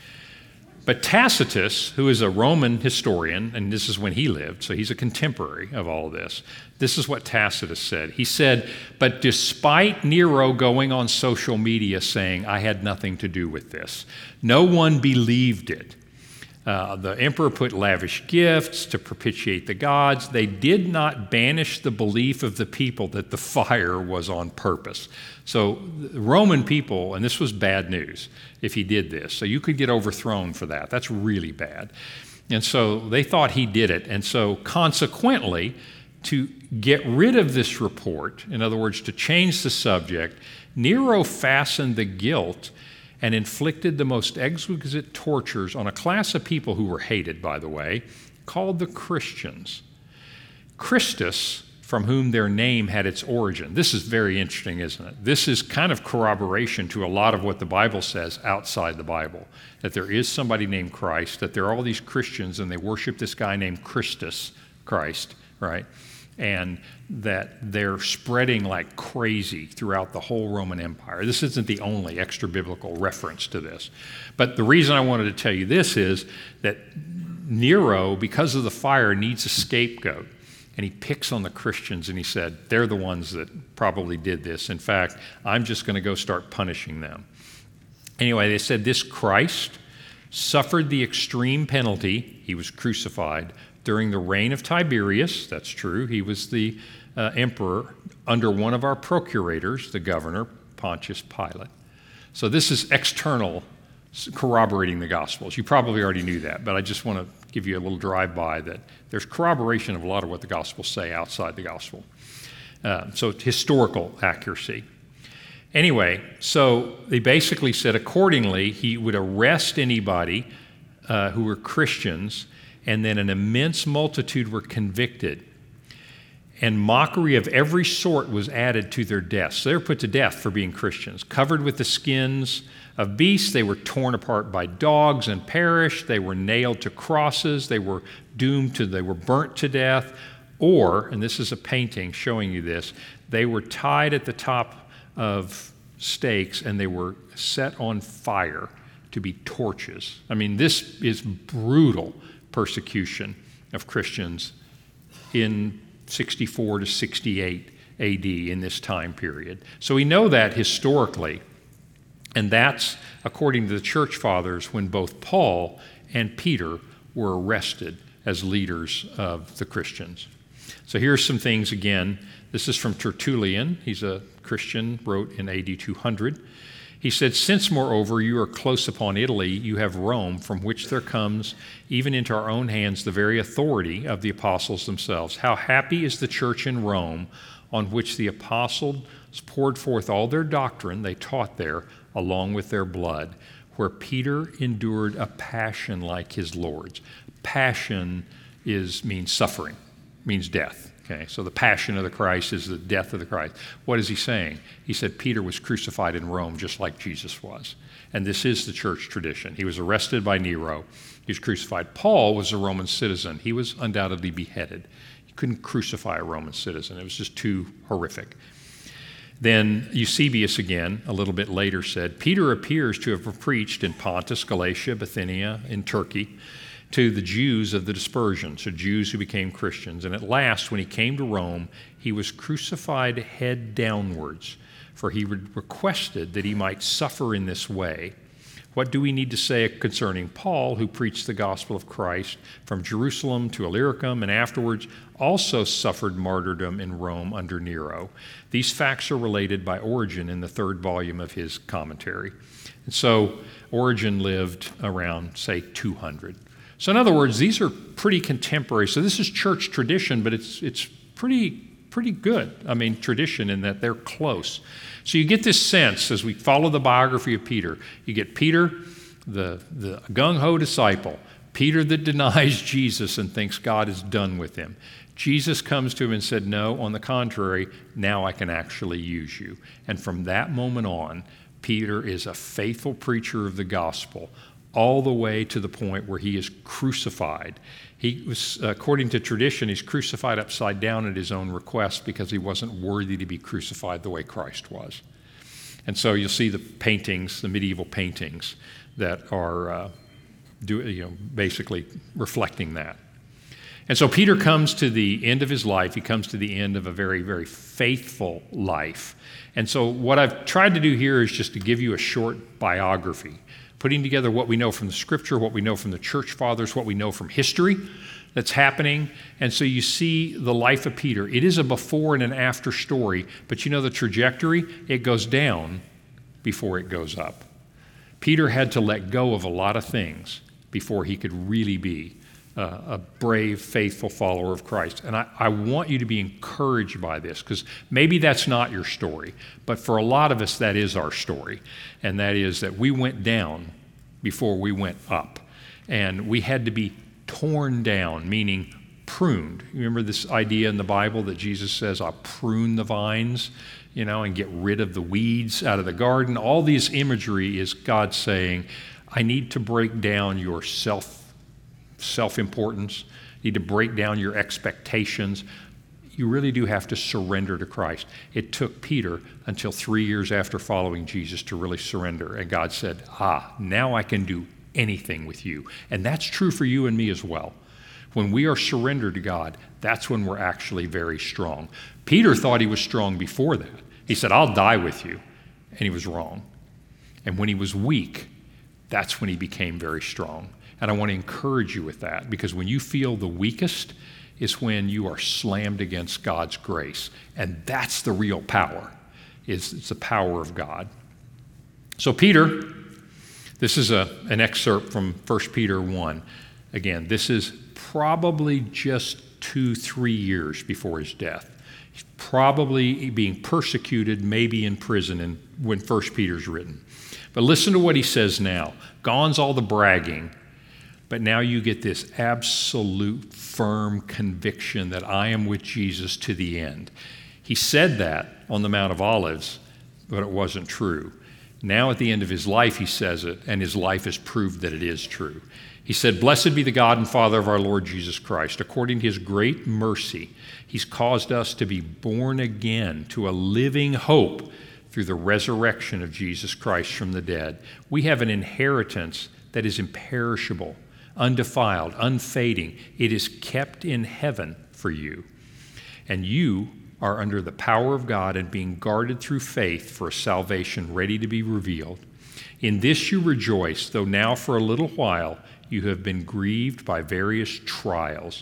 But Tacitus, who is a Roman historian, and this is when he lived, so he's a contemporary of all of this, this is what Tacitus said. He said, but despite Nero going on social media saying, I had nothing to do with this, no one believed it. Uh, the emperor put lavish gifts to propitiate the gods. They did not banish the belief of the people that the fire was on purpose. So the Roman people, and this was bad news if he did this, so you could get overthrown for that. That's really bad. And so they thought he did it. And so consequently, to get rid of this report, in other words, to change the subject, Nero fastened the guilt and inflicted the most exquisite tortures on a class of people who were hated, by the way, called the Christians. Christus, from whom their name had its origin. This is very interesting, isn't it? This is kind of corroboration to a lot of what the Bible says outside the Bible, that there is somebody named Christ, that there are all these Christians and they worship this guy named Christus, Christ, right? And that they're spreading like crazy throughout the whole Roman Empire. This isn't the only extra-biblical reference to this. But the reason I wanted to tell you this is that Nero, because of the fire, needs a scapegoat. And he picks on the Christians and he said, they're the ones that probably did this. In fact, I'm just going to go start punishing them. Anyway, they said this Christ suffered the extreme penalty. He was crucified during the reign of Tiberius. That's true. He was the uh, emperor under one of our procurators, the governor, Pontius Pilate. So this is external corroborating the Gospels. You probably already knew that, but I just want to give you a little drive-by that there's corroboration of a lot of what the Gospels say outside the Gospel. Uh, so it's historical accuracy. Anyway, so they basically said accordingly he would arrest anybody uh, who were Christians, and then an immense multitude were convicted. And mockery of every sort was added to their deaths. So they were put to death for being Christians. Covered with the skins of beasts, they were torn apart by dogs and perished. They were nailed to crosses. They were doomed to, they were burnt to death. Or, and this is a painting showing you this, they were tied at the top of stakes and they were set on fire to be torches. I mean, this is brutal persecution of Christians in sixty-four to sixty-eight A D in this time period. So we know that historically, and that's according to the church fathers when both Paul and Peter were arrested as leaders of the Christians. So here's some things again This is from Tertullian. He's a Christian, wrote in A D two hundred. He said, "Since, moreover, you are close upon Italy, you have Rome, from which there comes, even into our own hands, the very authority of the apostles themselves. How happy is the church in Rome, on which the apostles poured forth all their doctrine they taught there, along with their blood, where Peter endured a passion like his Lord's." Passion is means suffering, means death. Okay, so the passion of the Christ is the death of the Christ. What is he saying? He said Peter was crucified in Rome just like Jesus was. And this is the church tradition. He was arrested by Nero. He was crucified. Paul was a Roman citizen. He was undoubtedly beheaded. You couldn't crucify a Roman citizen. It was just too horrific. Then Eusebius again, a little bit later, said, "Peter appears to have preached in Pontus, Galatia, Bithynia, in Turkey, to the Jews of the dispersion, so Jews who became Christians. And at last, when he came to Rome, he was crucified head downwards, for he requested that he might suffer in this way. What do we need to say concerning Paul, who preached the gospel of Christ from Jerusalem to Illyricum, and afterwards also suffered martyrdom in Rome under Nero? These facts are related by Origen in the third volume of his commentary." And so Origen lived around, say, two hundred. So in other words, these are pretty contemporary. So this is church tradition, but it's it's pretty pretty good. I mean, tradition in that they're close. So you get this sense as we follow the biography of Peter. You get Peter, the, the gung-ho disciple, Peter that denies Jesus and thinks God is done with him. Jesus comes to him and said, "No, on the contrary, now I can actually use you." And from that moment on, Peter is a faithful preacher of the gospel, all the way to the point where he is crucified. He was, according to tradition, he's crucified upside down at his own request because he wasn't worthy to be crucified the way Christ was. And so you'll see the paintings, the medieval paintings that are uh, do, you know, basically reflecting that. And so Peter comes to the end of his life. He comes to the end of a very, very faithful life. And so what I've tried to do here is just to give you a short biography, putting together what we know from the scripture, what we know from the church fathers, what we know from history that's happening. And so you see the life of Peter. It is a before and an after story, but you know the trajectory? It goes down before it goes up. Peter had to let go of a lot of things before he could really be uh, a brave, faithful follower of Christ. And I, I want you to be encouraged by this, because maybe that's not your story, but for a lot of us, that is our story. And that is that we went down before we went up. And we had to be torn down, meaning pruned. You remember this idea in the Bible that Jesus says, "I'll prune the vines," you know, and get rid of the weeds out of the garden. All this imagery is God saying, I need to break down your self self-importance, need to break down your expectations. You really do have to surrender to Christ. It took Peter until three years after following Jesus to really surrender. And God said, ah, now I can do anything with you. And that's true for you and me as well. When we are surrendered to God, that's when we're actually very strong. Peter thought he was strong before that. He said, I'll die with you. And he was wrong. And when he was weak, that's when he became very strong. And I want to encourage you with that, because when you feel the weakest is when you are slammed against God's grace. And that's the real power. It's, it's the power of God. So Peter, this is a, an excerpt from First Peter one. Again, this is probably just two, three years before his death. He's probably being persecuted, maybe in prison in, when First Peter's written. But listen to what he says now. Gone's all the bragging, but now you get this absolute firm conviction that I am with Jesus to the end. He said that on the Mount of Olives, but it wasn't true. Now at the end of his life, he says it, and his life has proved that it is true. He said, blessed be the God and Father of our Lord Jesus Christ. According to his great mercy, he's caused us to be born again to a living hope through the resurrection of Jesus Christ from the dead. We have an inheritance that is imperishable, undefiled, unfading. It is kept in heaven for you. And you are under the power of God and being guarded through faith for a salvation ready to be revealed. In this you rejoice, though now for a little while you have been grieved by various trials,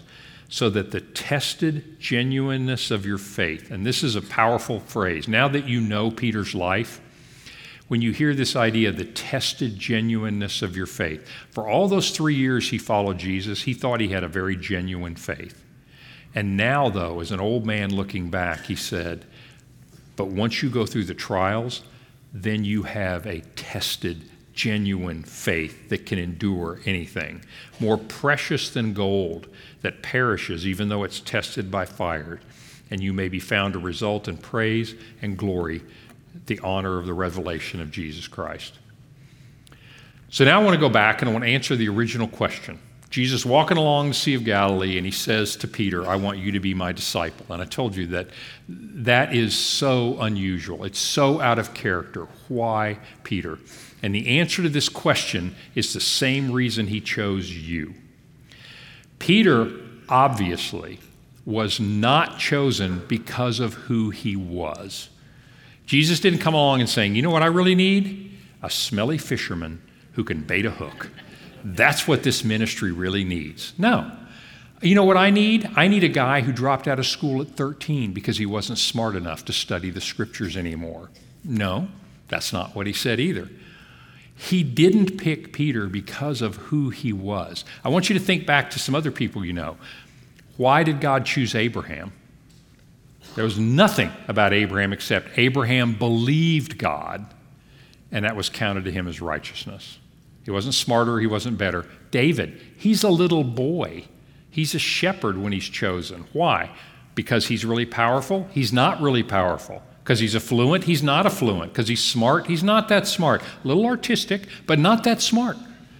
so that the tested genuineness of your faith, and this is a powerful phrase, now that you know Peter's life, when you hear this idea, the tested genuineness of your faith, for all those three years he followed Jesus, he thought he had a very genuine faith. And now, though, as an old man looking back, he said, but once you go through the trials, then you have a tested, genuine faith that can endure anything, more precious than gold that perishes even though it's tested by fire, and you may be found to result in praise and glory, the honor of the revelation of Jesus Christ. So now I want to go back and I want to answer the original question. Jesus walking along the Sea of Galilee, and he says to Peter, I want you to be my disciple. And I told you that that is so unusual. It's so out of character. Why Peter? And the answer to this question is the same reason he chose you. Peter, obviously, was not chosen because of who he was. Jesus didn't come along and saying, you know what I really need? A smelly fisherman who can bait a hook. That's what this ministry really needs. No. You know what I need? I need a guy who dropped out of school at thirteen because he wasn't smart enough to study the scriptures anymore. No, that's not what he said either. He didn't pick Peter because of who he was. I want you to think back to some other people you know. Why did God choose Abraham? There was nothing about Abraham except Abraham believed God, and that was counted to him as righteousness. He wasn't smarter, he wasn't better. David, he's a little boy. He's a shepherd when he's chosen. Why? Because he's really powerful? He's not really powerful. Because he's affluent? He's not affluent. Because he's smart? He's not that smart. A little artistic, but not that smart.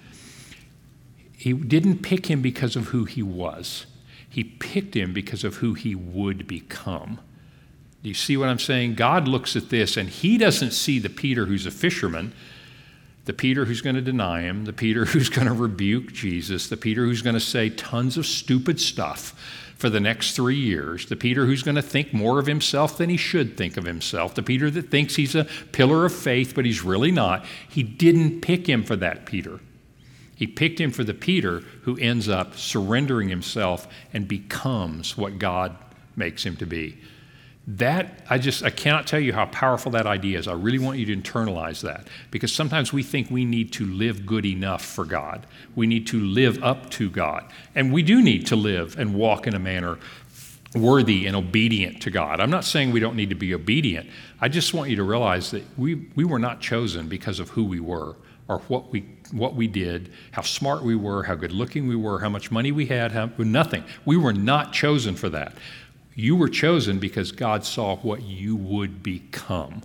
He didn't pick him because of who he was. He picked him because of who he would become. Do you see what I'm saying? God looks at this, and he doesn't see the Peter who's a fisherman, the Peter who's going to deny him, the Peter who's going to rebuke Jesus, the Peter who's going to say tons of stupid stuff for the next three years, the Peter who's going to think more of himself than he should think of himself, the Peter that thinks he's a pillar of faith, but he's really not. He didn't pick him for that Peter. He picked him for the Peter who ends up surrendering himself and becomes what God makes him to be. That, I just, I cannot tell you how powerful that idea is. I really want you to internalize that, because sometimes we think we need to live good enough for God. We need to live up to God. And we do need to live and walk in a manner worthy and obedient to God. I'm not saying we don't need to be obedient. I just want you to realize that we, we were not chosen because of who we were or what we what we did, how smart we were, how good looking we were, how much money we had, how, nothing. We were not chosen for that. You were chosen because God saw what you would become.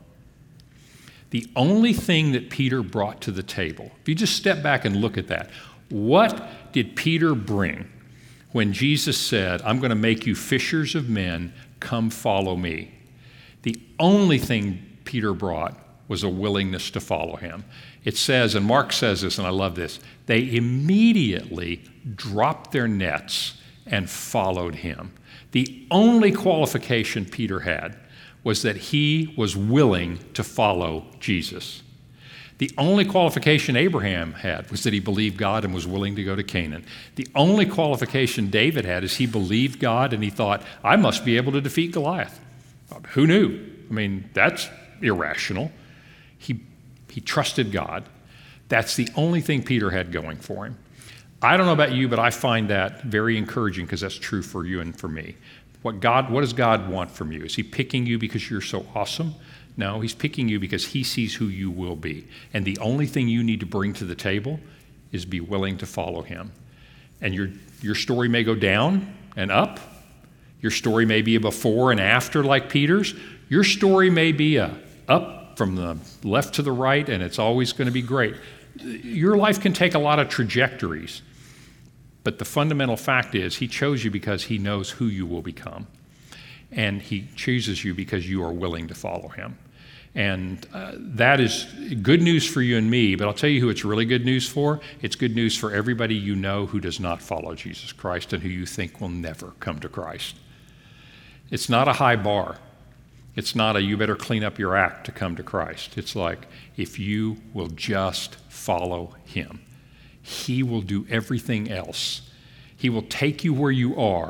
The only thing that Peter brought to the table, if you just step back and look at that, what did Peter bring when Jesus said, I'm going to make you fishers of men, come follow me? The only thing Peter brought was a willingness to follow him. It says, and Mark says this, and I love this, they immediately dropped their nets and followed him. The only qualification Peter had was that he was willing to follow Jesus. The only qualification Abraham had was that he believed God and was willing to go to Canaan. The only qualification David had is he believed God and he thought, I must be able to defeat Goliath. Who knew? I mean, that's irrational. He, he trusted God. That's the only thing Peter had going for him. I don't know about you, but I find that very encouraging because that's true for you and for me. What God, what does God want from you? Is he picking you because you're so awesome? No, he's picking you because he sees who you will be. And the only thing you need to bring to the table is be willing to follow him. And your, your story may go down and up. Your story may be a before and after like Peter's. Your story may be a up from the left to the right, and it's always going to be great. Your life can take a lot of trajectories. But the fundamental fact is he chose you because he knows who you will become. And he chooses you because you are willing to follow him. And uh, that is good news for you and me, but I'll tell you who it's really good news for. It's good news for everybody you know who does not follow Jesus Christ and who you think will never come to Christ. It's not a high bar. It's not a you better clean up your act to come to Christ. It's like if you will just follow him, he will do everything else. He will take you where you are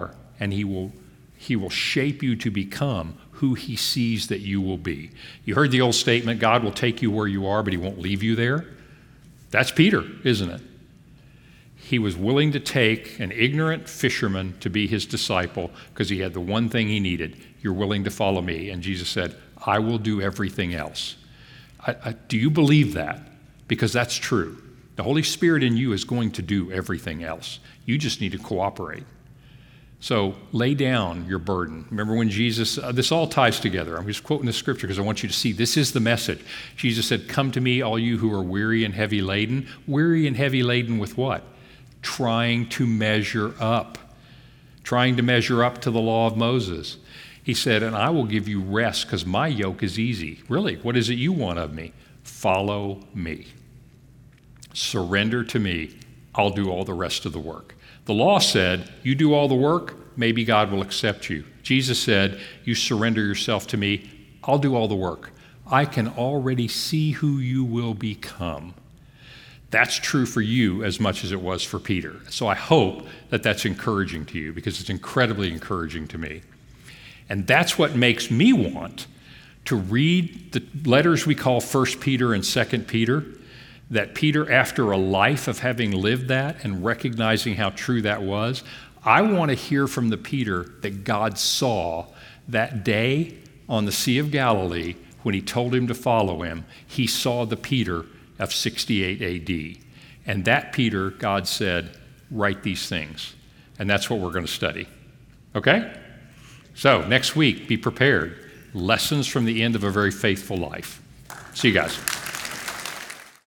and he will, he will shape you to become who he sees that you will be. You heard the old statement, God will take you where you are, but he won't leave you there. That's Peter, isn't it? He was willing to take an ignorant fisherman to be his disciple because he had the one thing he needed. You're willing to follow me. And Jesus said, I will do everything else. I, I, do you believe that? Because that's true. The Holy Spirit in you is going to do everything else. You just need to cooperate. So lay down your burden. Remember when Jesus, uh, this all ties together. I'm just quoting the scripture because I want you to see this is the message. Jesus said, come to me, all you who are weary and heavy laden. Weary and heavy laden with what? Trying to measure up. Trying to measure up to the law of Moses. He said, and I will give you rest because my yoke is easy. Really, what is it you want of me? Follow me. Surrender to me. I'll do all the rest of the work. The law said, you do all the work, maybe God will accept you. Jesus said, you surrender yourself to me, I'll do all the work. I can already see who you will become. That's true for you as much as it was for Peter. So I hope that that's encouraging to you because it's incredibly encouraging to me. And that's what makes me want to read the letters we call First Peter and Second Peter, that Peter, after a life of having lived that and recognizing how true that was, I want to hear from the Peter that God saw that day on the Sea of Galilee when he told him to follow him. He saw the Peter of sixty-eight A D. And that Peter, God said, write these things. And that's what we're going to study. Okay? So next week, be prepared. Lessons from the end of a very faithful life. See you guys.